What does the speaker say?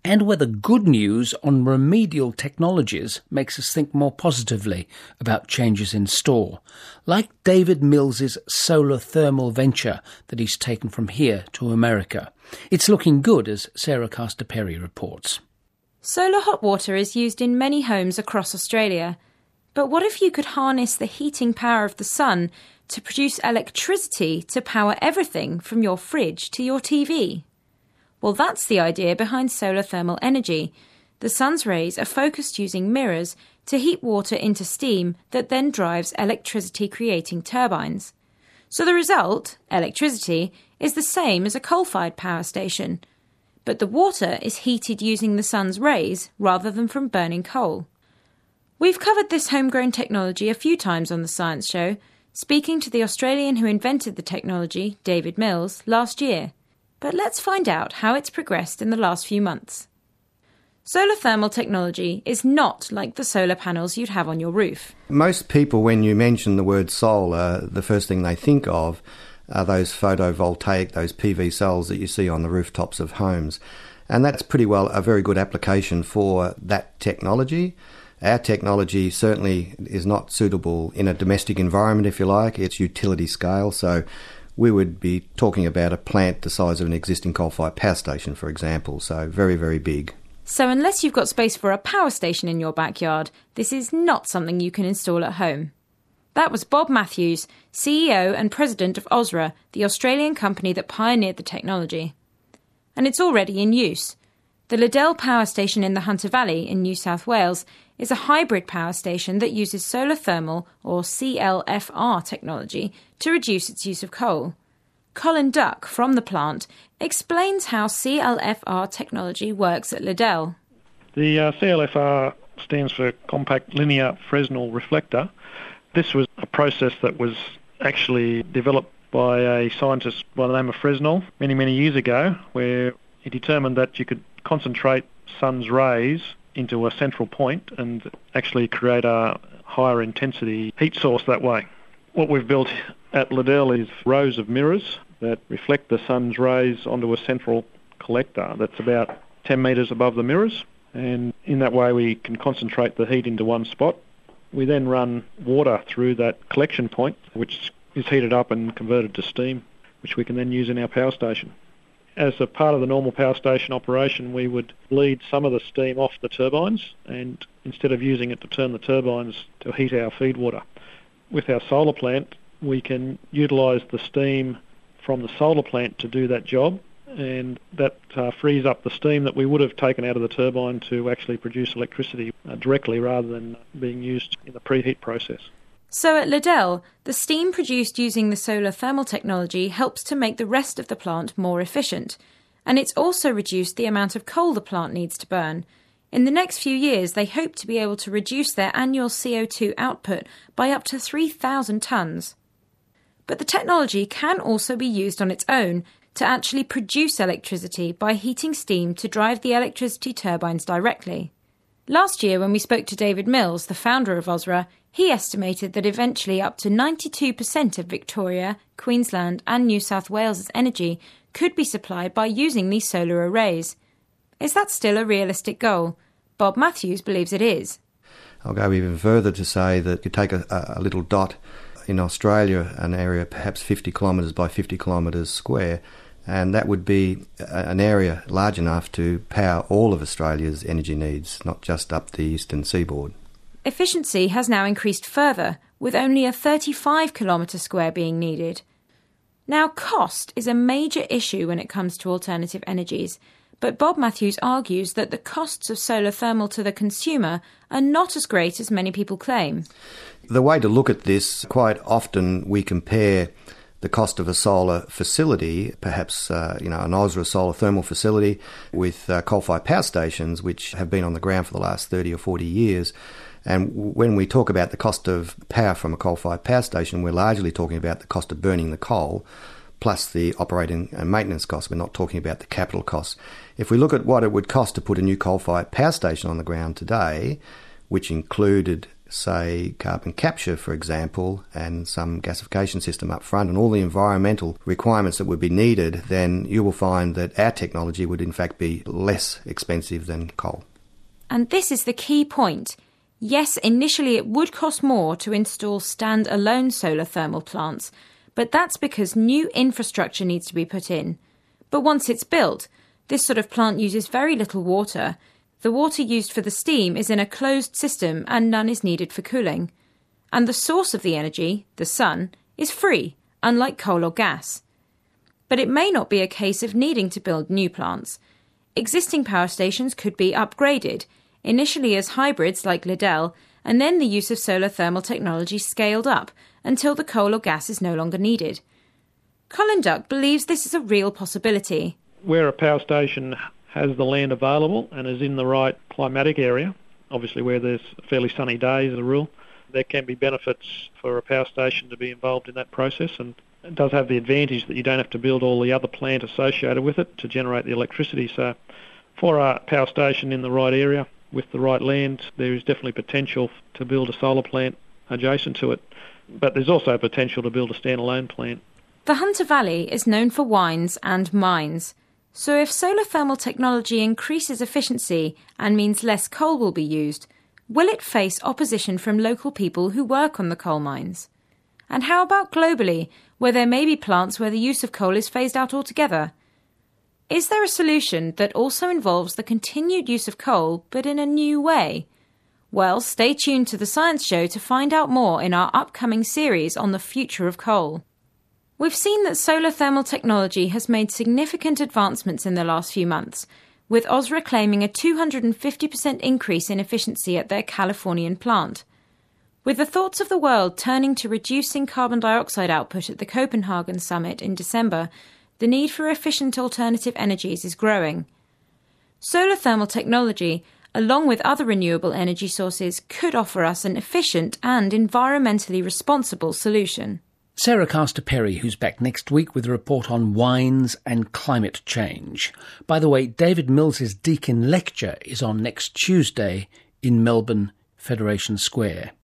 and whether good news on remedial technologies makes us think more positively about changes in store, like David Mills's solar thermal venture that he's taken from here to America. It's looking good, as Sarah Castor-Perry reports. Solar hot water is used in many homes across Australia. But what if you could harness the heating power of the sun to produce electricity to power everything from your fridge to your TV? Well, that's the idea behind solar thermal energy. The sun's rays are focused using mirrors to heat water into steam that then drives electricity-creating turbines. So the result, electricity, is the same as a coal-fired power station. But the water is heated using the sun's rays rather than from burning coal. We've covered this homegrown technology a few times on The Science Show, speaking to the Australian who invented the technology, David Mills, last year. But let's find out how it's progressed in the last few months. Solar thermal technology is not like the solar panels you'd have on your roof. Most people, when you mention the word solar, the first thing they think of are those photovoltaic, those PV cells that you see on the rooftops of homes. And that's pretty well a very good application for that technology. Our technology certainly is not suitable in a domestic environment, if you like. It's utility scale, so we would be talking about a plant the size of an existing coal-fired power station, for example, so very, very big. So unless you've got space for a power station in your backyard, this is not something you can install at home. That was Bob Matthews, CEO and President of Ausra, the Australian company that pioneered the technology. And it's already in use. The Liddell Power Station in the Hunter Valley in New South Wales is a hybrid power station that uses solar thermal, or CLFR technology, to reduce its use of coal. Colin Duck from the plant explains how CLFR technology works at Liddell. The CLFR stands for Compact Linear Fresnel Reflector. This was a process that was actually developed by a scientist by the name of Fresnel many, many years ago, where he determined that you could concentrate sun's rays into a central point and actually create a higher intensity heat source that way. What we've built at Liddell is rows of mirrors that reflect the sun's rays onto a central collector that's about 10 metres above the mirrors, and in that way we can concentrate the heat into one spot. We then run water through that collection point, which is heated up and converted to steam, which we can then use in our power station. As a part of the normal power station operation, we would bleed some of the steam off the turbines, and instead of using it to turn the turbines to heat our feed water. With our solar plant, we can utilise the steam from the solar plant to do that job, and that frees up the steam that we would have taken out of the turbine to actually produce electricity directly rather than being used in the preheat process. So at Liddell, the steam produced using the solar thermal technology helps to make the rest of the plant more efficient. And it's also reduced the amount of coal the plant needs to burn. In the next few years, they hope to be able to reduce their annual CO2 output by up to 3,000 tonnes. But the technology can also be used on its own to actually produce electricity by heating steam to drive the electricity turbines directly. Last year, when we spoke to David Mills, the founder of Ausra, he estimated that eventually up to 92% of Victoria, Queensland and New South Wales's energy could be supplied by using these solar arrays. Is that still a realistic goal? Bob Matthews believes it is. I'll go even further to say that you take a little dot in Australia, an area perhaps 50 kilometres by 50 kilometres square, and that would be an area large enough to power all of Australia's energy needs, not just up the eastern seaboard. Efficiency has now increased further, with only a 35 kilometre square being needed. Now, cost is a major issue when it comes to alternative energies, but Bob Matthews argues that the costs of solar thermal to the consumer are not as great as many people claim. The way to look at this, quite often we compare the cost of a solar facility, perhaps an Ausra solar thermal facility, with coal-fired power stations, which have been on the ground for the last 30 or 40 years. And when we talk about the cost of power from a coal-fired power station, we're largely talking about the cost of burning the coal, plus the operating and maintenance costs. We're not talking about the capital costs. If we look at what it would cost to put a new coal-fired power station on the ground today, which included say, carbon capture, for example, and some gasification system up front and all the environmental requirements that would be needed, then you will find that our technology would in fact be less expensive than coal. And this is the key point. Yes, initially it would cost more to install stand-alone solar thermal plants, but that's because new infrastructure needs to be put in. But once it's built, this sort of plant uses very little water. The water used for the steam is in a closed system and none is needed for cooling. And the source of the energy, the sun, is free, unlike coal or gas. But it may not be a case of needing to build new plants. Existing power stations could be upgraded, initially as hybrids like Liddell, and then the use of solar thermal technology scaled up until the coal or gas is no longer needed. Colin Duck believes this is a real possibility. Where a power station has the land available and is in the right climatic area, obviously where there's fairly sunny days as a rule, there can be benefits for a power station to be involved in that process, and it does have the advantage that you don't have to build all the other plant associated with it to generate the electricity. So for a power station in the right area with the right land, there is definitely potential to build a solar plant adjacent to it, but there's also potential to build a standalone plant. The Hunter Valley is known for wines and mines. So if solar thermal technology increases efficiency and means less coal will be used, will it face opposition from local people who work on the coal mines? And how about globally, where there may be plants where the use of coal is phased out altogether? Is there a solution that also involves the continued use of coal, but in a new way? Well, stay tuned to The Science Show to find out more in our upcoming series on the future of coal. We've seen that solar thermal technology has made significant advancements in the last few months, with Ozra claiming a 250% increase in efficiency at their Californian plant. With the thoughts of the world turning to reducing carbon dioxide output at the Copenhagen summit in December, the need for efficient alternative energies is growing. Solar thermal technology, along with other renewable energy sources, could offer us an efficient and environmentally responsible solution. Sarah Castor-Perry, who's back next week with a report on wines and climate change. By the way, David Mills's Deakin Lecture is on next Tuesday in Melbourne, Federation Square.